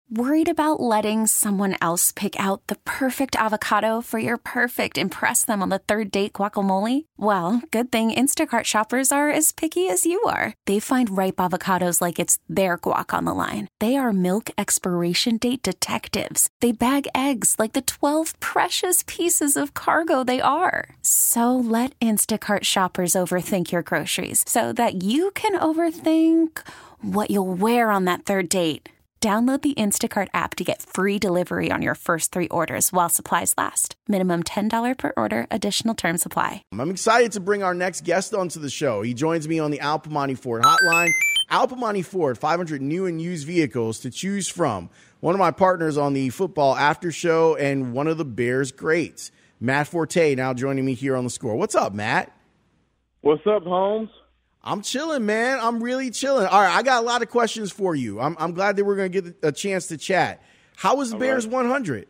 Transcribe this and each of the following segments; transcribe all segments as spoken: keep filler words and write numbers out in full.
Worried about letting someone else pick out the perfect avocado for your perfect impress them on the third date guacamole? Well, good thing Instacart shoppers are as picky as you are. They find ripe avocados like it's their guac on the line. They are milk expiration date detectives. They bag eggs like the twelve precious pieces of cargo they are. So let Instacart shoppers overthink your groceries so that you can overthink what you'll wear on that third date. Download the Instacart app to get free delivery on your first three orders while supplies last. Minimum ten dollars per order. Additional terms apply. I'm excited to bring our next guest onto the show. He joins me on the Al Piemonte Ford hotline. Al Piemonte Ford, five hundred new and used vehicles to choose from. One of my partners on the football after show and one of the Bears greats, Matt Forte, now joining me here on The Score. What's up, Matt? What's up, Holmes? I'm chilling, man. I'm really chilling. All right, I got a lot of questions for you. I'm I'm glad that we're going to get a chance to chat. How was the All Bears right. one hundred?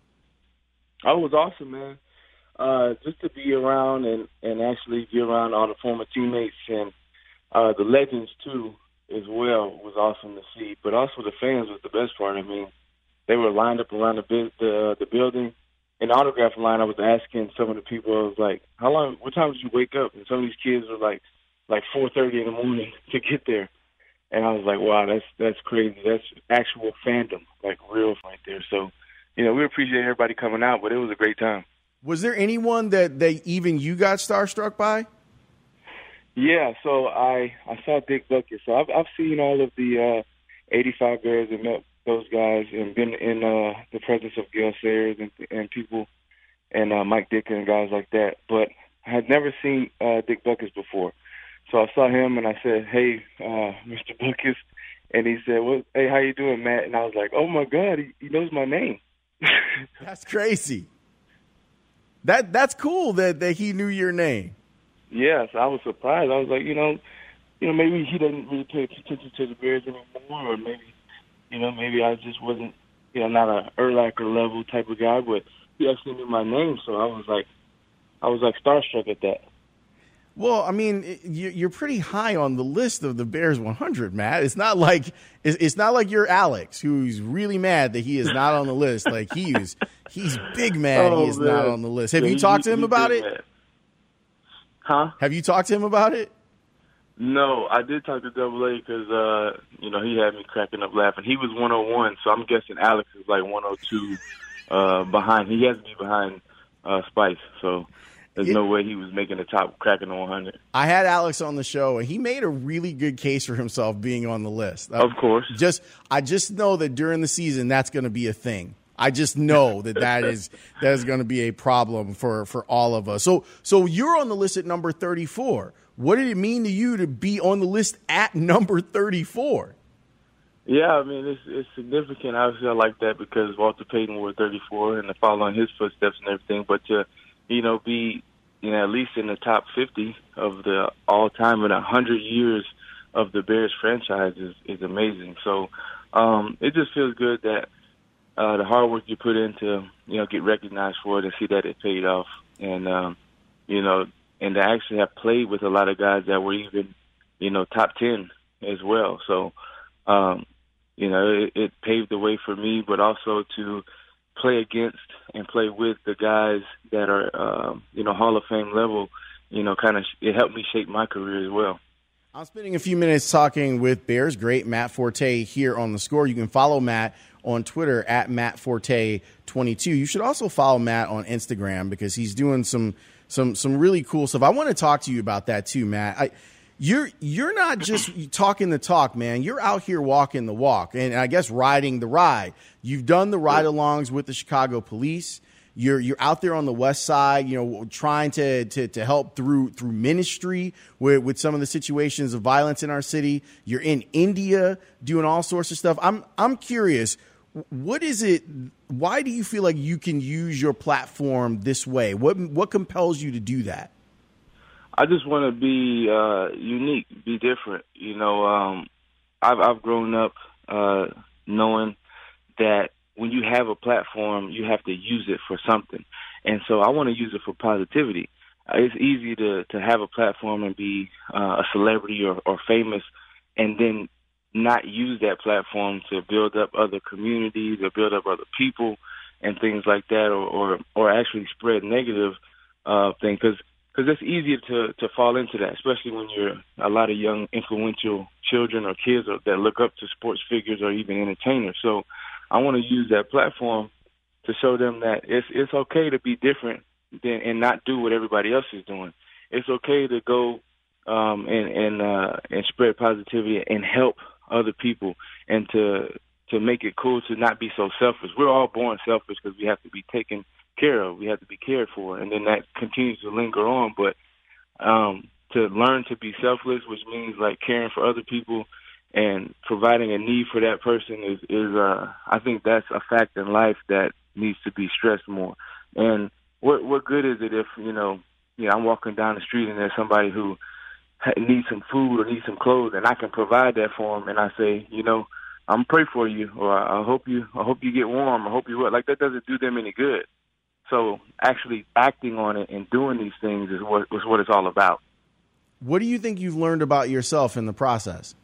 Oh, it was awesome, man. Uh, just to be around and, and actually be around all the former teammates and uh, the legends, too, as well, was awesome to see. But also the fans was the best part. I mean, they were lined up around the bu- the, the building. In the autograph line, I was asking some of the people, I was like, how long, what time did you wake up? And some of these kids were like, like four thirty in the morning to get there. And I was like, wow, that's that's crazy. That's actual fandom, like real right there. So, you know, we appreciate everybody coming out, but it was a great time. Was there anyone that they even you got starstruck by? Yeah, so I, I saw Dick Butkus. So I've, I've seen all of the uh, eighty-five Bears and met those guys and been in uh, the presence of Gale Sayers and, and people and uh, Mike Ditka and guys like that. But I had never seen uh, Dick Butkus before. So I saw him and I said, hey, uh, Mister Butkus. And he said, well, hey, how you doing, Matt? And I was like, oh, my God, he, he knows my name. That's crazy. That That's cool that, that he knew your name. Yes, I was surprised. I was like, you know, you know, maybe he doesn't really pay attention to the Bears anymore, or maybe, you know, maybe I just wasn't, you know, not a Urlacher level type of guy, but he actually knew my name. So I was like, I was like starstruck at that. Well, I mean, you're pretty high on the list of the Bears one hundred, Matt. It's not like it's not like you're Alex, who's really mad that he is not on the list. Like he is, he's big mad oh, he is man. not on the list. Have yeah, you he, talked to him he about it? Mad. Huh? Have you talked to him about it? No, I did talk to Double A because uh, you know, he had me cracking up laughing. He was one oh one, so I'm guessing Alex is like one oh two uh, behind. He has to be behind uh, Spice, so. There's no way he was making the top, cracking the one hundred. I had Alex on the show, and he made a really good case for himself being on the list. Of course. Just, I just know that during the season, that's going to be a thing. I just know that that is that is going to be a problem for, for all of us. So, so you're on the list at number thirty-four. What did it mean to you to be on the list at number thirty-four? Yeah, I mean, it's it's significant. Obviously, I like that because Walter Payton wore thirty-four and to follow in his footsteps and everything. But to, you know, be, you know, at least in the top fifty of the all-time in one hundred years of the Bears franchise is, is amazing. So um, it just feels good that uh, the hard work you put into, you know, get recognized for it and see that it paid off. And, um, you know, and to actually have played with a lot of guys that were even, you know, top ten as well. So, um, you know, it, it paved the way for me, but also to play against and play with the guys that are, um, you know, Hall of Fame level, you know, kind of it helped me shape my career as well. I'm spending a few minutes talking with Bears great Matt Forte here on The Score. You can follow Matt on Twitter at Matt Forte twenty-two. You should also follow Matt on Instagram because he's doing some some some really cool stuff. I want to talk to you about that too, Matt. I, You're you're not just talking the talk, man. You're out here walking the walk, and I guess riding the ride. You've done the ride-alongs with the Chicago Police. You're you're out there on the West Side, you know, trying to to, to help through through ministry with, with some of the situations of violence in our city. You're in India doing all sorts of stuff. I'm I'm curious, what is it? Why do you feel like you can use your platform this way? What what compels you to do that? I just want to be uh, unique, be different. You know, um, I've, I've grown up uh, knowing that when you have a platform, you have to use it for something. And so I want to use it for positivity. Uh, it's easy to, to have a platform and be uh, a celebrity or, or famous and then not use that platform to build up other communities or build up other people and things like that, or or, or actually spread negative uh, things. Because because it's easier to, to fall into that, especially when you're a lot of young, influential children or kids that look up to sports figures or even entertainers. So I want to use that platform to show them that it's it's okay to be different than, and not do what everybody else is doing. It's okay to go um, and and uh, and spread positivity and help other people, and to to make it cool to not be so selfish. We're all born selfish because we have to be taken care of. We have to be cared for, and then that continues to linger on. But um, to learn to be selfless, which means like caring for other people and providing a need for that person, is is uh, I think that's a fact in life that needs to be stressed more. And what what good is it if you know, you know, I'm walking down the street and there's somebody who needs some food or needs some clothes, and I can provide that for them, and I say, you know, I'm pray for you, or I hope you, I hope you get warm, I hope you what. Like, that doesn't do them any good. So actually acting on it and doing these things is what is what it's all about. What do you think you've learned about yourself in the process?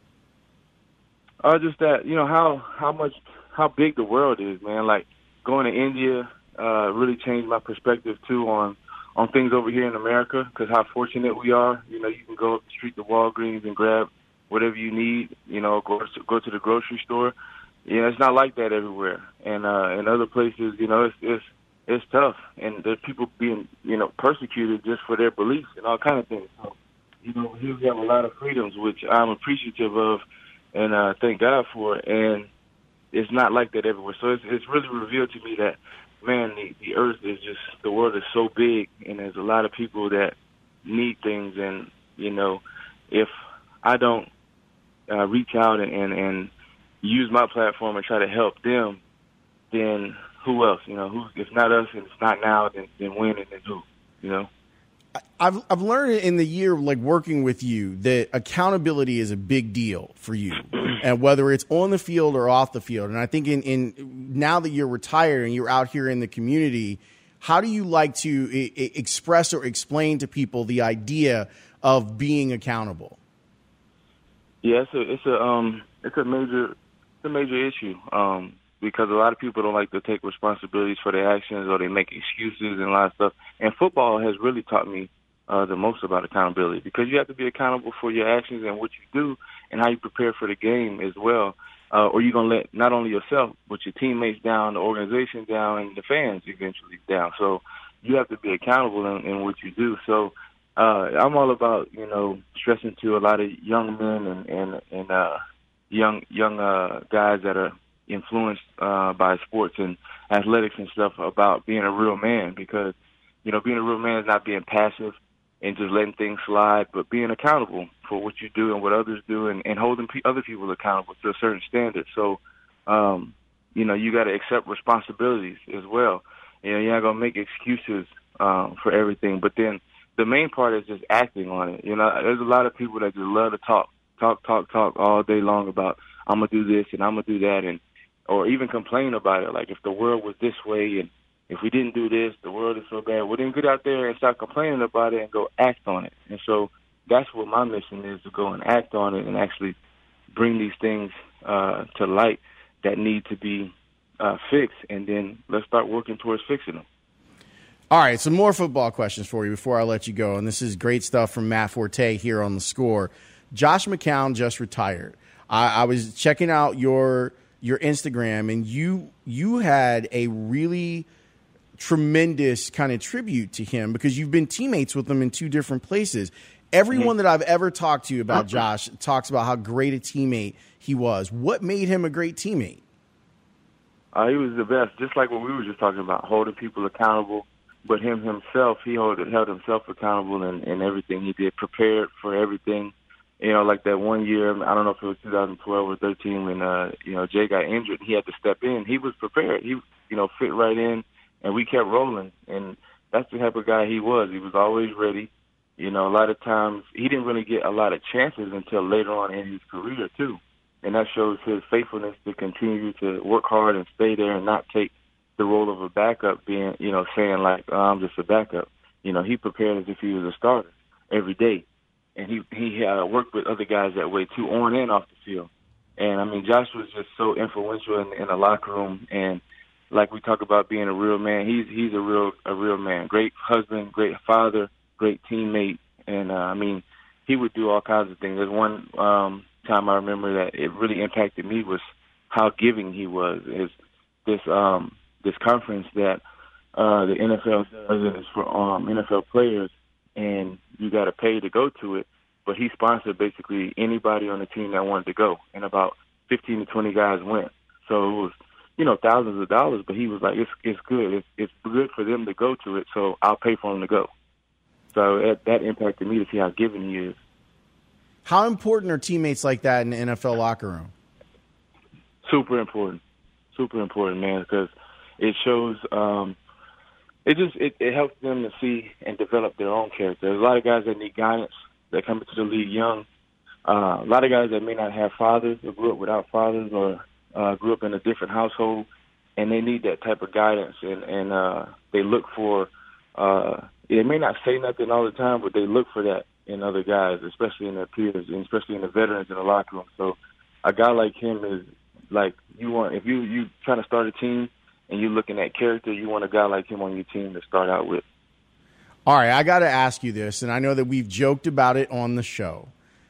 Uh, just that, you know, how how much how big the world is, man. Like, going to India uh, really changed my perspective too on. on things over here in America, because how fortunate we are. You know, you can go up the street to Walgreens and grab whatever you need, you know, go to, go to the grocery store. You know, it's not like that everywhere. And uh, in other places, you know, it's, it's it's tough. And there's people being, you know, persecuted just for their beliefs and all kind of things. So, you know, here we have a lot of freedoms, which I'm appreciative of and uh, thank God for. And it's not like that everywhere. So it's, it's really revealed to me that, man, the, the earth is just, the world is so big, and there's a lot of people that need things. And, you know, if I don't uh, reach out and, and, and use my platform and try to help them, then who else? You know, who, if not us and it's not now, then, then when and then who, you know? I've I've learned in the year, like, working with you, that accountability is a big deal for you, and whether it's on the field or off the field. And I think in, in now that you're retired and you're out here in the community, how do you like to I- express or explain to people the idea of being accountable? Yeah, it's a it's a um it's a major it's a major issue um, because a lot of people don't like to take responsibilities for their actions, or they make excuses and a lot of stuff. And football has really taught me uh, the most about accountability, because you have to be accountable for your actions and what you do and how you prepare for the game as well. Uh, or you're going to let not only yourself, but your teammates down, the organization down, and the fans eventually down. So you have to be accountable in, in what you do. So uh, I'm all about, you know, stressing to a lot of young men and, and, and uh, young young uh, guys that are influenced uh, by sports and athletics and stuff about being a real man, because, you know, being a real man is not being passive and just letting things slide, but being accountable for what you do and what others do, and, and holding pe- other people accountable to a certain standard. So, um, you know, you got to accept responsibilities as well. You know, you're not going to make excuses um, for everything, but then the main part is just acting on it. You know, there's a lot of people that just love to talk, talk, talk, talk all day long about, I'm going to do this and I'm going to do that, and or even complain about it. Like, if the world was this way and if we didn't do this, the world is so bad. Well, then get out there and start complaining about it and go act on it. And so that's what my mission is, to go and act on it and actually bring these things uh, to light that need to be uh, fixed. And then let's start working towards fixing them. All right, some more football questions for you before I let you go. And this is great stuff from Matt Forte here on The Score. Josh McCown just retired. I, I was checking out your your Instagram, and you you had a really tremendous kind of tribute to him, because you've been teammates with him in two different places. Everyone that I've ever talked to about Josh talks about how great a teammate he was. What made him a great teammate? Uh, he was the best, just like what we were just talking about, holding people accountable. But him himself, he held, held himself accountable in, in everything he did, prepared for everything. You know, like that one year, I don't know if it was two thousand twelve or thirteen, when, uh, you know, Jay got injured and he had to step in. He was prepared. He, you know, fit right in, and we kept rolling. And that's the type of guy he was. He was always ready. You know, a lot of times he didn't really get a lot of chances until later on in his career, too. And that shows his faithfulness to continue to work hard and stay there and not take the role of a backup, being, you know, saying like, oh, I'm just a backup. You know, he prepared as if he was a starter every day. And he, he uh, worked with other guys that way, too, on and off the field. And, I mean, Josh was just so influential in, in the locker room. And like we talk about being a real man, he's he's a real a real man. Great husband, great father, great teammate. And, uh, I mean, he would do all kinds of things. There's one um, time I remember that it really impacted me was how giving he was. His, this um, this conference that uh, the N F L does is for um, N F L players, and you got to pay to go to it. But he sponsored basically anybody on the team that wanted to go, and about fifteen to twenty guys went. So it was, you know, thousands of dollars. But he was like, "It's it's good. It's, it's good for them to go to it, so I'll pay for them to go." So it, that impacted me to see how giving he is. How important are teammates like that in the N F L locker room? Super important, super important, man, because it shows. Um, it just it, it helps them to see and develop their own character. There's a lot of guys that need guidance that come into the league young. Uh, a lot of guys that may not have fathers or grew up without fathers or uh, grew up in a different household, and they need that type of guidance. And, and uh, they look for, uh, they may not say nothing all the time, but they look for that in other guys, especially in their peers, and especially in the veterans in the locker room. So a guy like him is like, you want, if you, you trying to start a team and you're looking at character, you want a guy like him on your team to start out with. All right, I got to ask you this, and I know that we've joked about it on the show.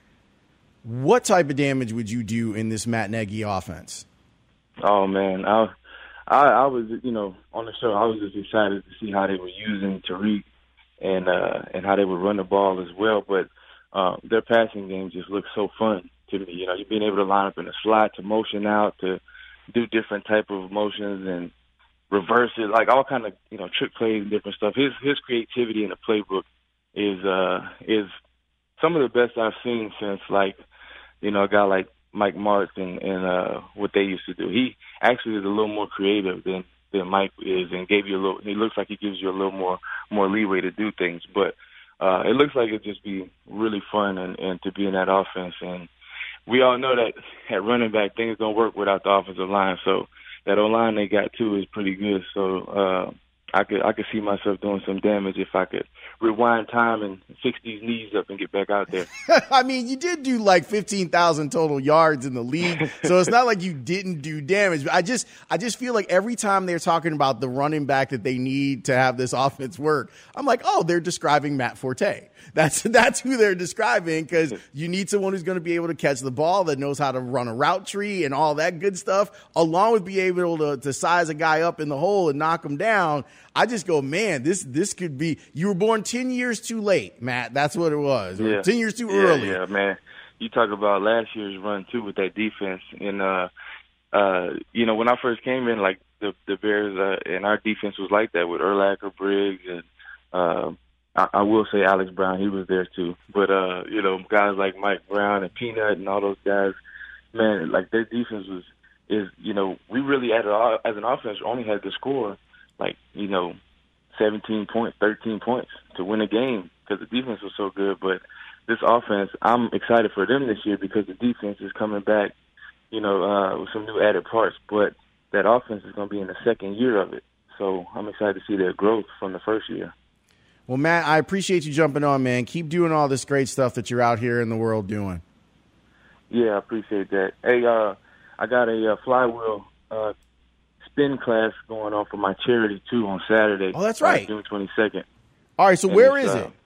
What type of damage would you do in this Matt Nagy offense? Oh, man, I, I, I was, you know, on the show, I was just excited to see how they were using Tariq and uh, and how they would run the ball as well. But uh, their passing game just looks so fun to me. You know, you're being able to line up in a slot, to motion out, to do different type of motions and reverse it, like all kind of, you know, trick plays and different stuff. His his creativity in the playbook is uh is some of the best I've seen since, like, you know, a guy like Mike Martz and, and uh what they used to do. He actually is a little more creative than than Mike is, and gave you a little. He looks like he gives you a little more more leeway to do things. But uh it looks like it'd just be really fun and, and to be in that offense. And we all know that at running back things don't work without the offensive line. So that O-line they got too is pretty good. So uh, I could I could see myself doing some damage if I could rewind time and fix these knees up and get back out there. I mean, you did do like fifteen thousand total yards in the league, so it's not like you didn't do damage. I just I just feel like every time they're talking about the running back that they need to have this offense work, I'm like, oh, they're describing Matt Forte. That's that's who they're describing, because you need someone who's going to be able to catch the ball, that knows how to run a route tree and all that good stuff, along with be able to, to size a guy up in the hole and knock him down. I just go, man, this this could be – you were born ten years too late, Matt. That's what it was. Yeah. ten years too yeah, early. Yeah, man. You talk about last year's run, too, with that defense. And, uh, uh, you know, when I first came in, like, the, the Bears uh, and our defense was like that with Urlacher, Briggs, and uh, – I, I will say Alex Brown, he was there too. But, uh, you know, guys like Mike Brown and Peanut and all those guys, man, like their defense was, is, you know, we really, as, a, as an offense, only had to score like, you know, seventeen points, thirteen points to win a game because the defense was so good. But this offense, I'm excited for them this year because the defense is coming back, you know, uh, with some new added parts. But that offense is going to be in the second year of it. So I'm excited to see their growth from the first year. Well, Matt, I appreciate you jumping on, man. Keep doing all this great stuff that you're out here in the world doing. Yeah, I appreciate that. Hey, uh, I got a uh, flywheel uh, spin class going on for my charity, too, on Saturday. Oh, that's right. Uh, June twenty-second. All right, so and where is uh, it?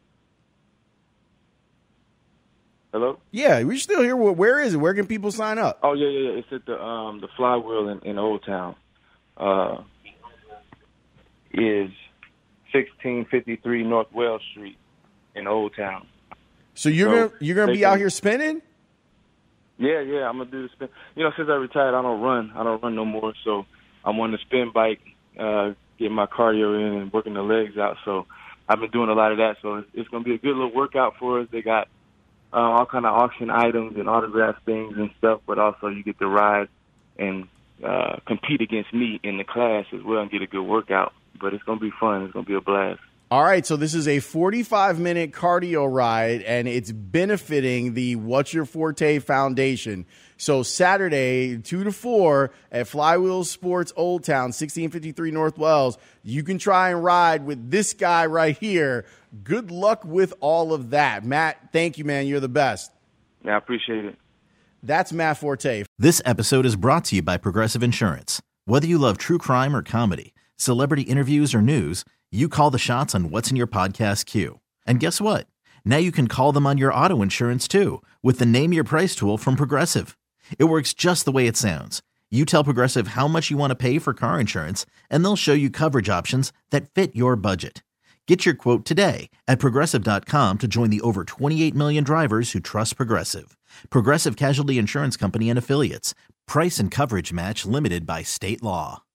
Hello? Yeah, we're still here. Where is it? Where can people sign up? Oh, yeah, yeah, yeah. It's at the um, the flywheel in, in Old Town. Uh, is sixteen fifty-three North Wells Street in Old Town. So you're So gonna you're gonna be can, out here spinning? Yeah, yeah, I'm gonna do the spin. You know, since I retired, I don't run. I don't run no more. So I'm on the spin bike, uh, getting my cardio in and working the legs out. So I've been doing a lot of that. So it's, it's gonna be a good little workout for us. They got uh, all kind of auction items and autograph things and stuff, but also you get to ride and uh, compete against me in the class as well and get a good workout. But it's going to be fun. It's going to be a blast. All right, so this is a forty-five minute cardio ride, and it's benefiting the What's Your Forte Foundation. So Saturday, two to four at Flywheel Sports Old Town, sixteen fifty-three North Wells. You can try and ride with this guy right here. Good luck with all of that. Matt, thank you, man. You're the best. Yeah, I appreciate it. That's Matt Forte. This episode is brought to you by Progressive Insurance. Whether you love true crime or comedy, celebrity interviews or news, you call the shots on what's in your podcast queue. And guess what? Now you can call them on your auto insurance too with the Name Your Price tool from Progressive. It works just the way it sounds. You tell Progressive how much you want to pay for car insurance, and they'll show you coverage options that fit your budget. Get your quote today at Progressive dot com to join the over twenty-eight million drivers who trust Progressive. Progressive Casualty Insurance Company and Affiliates. Price and coverage match limited by state law.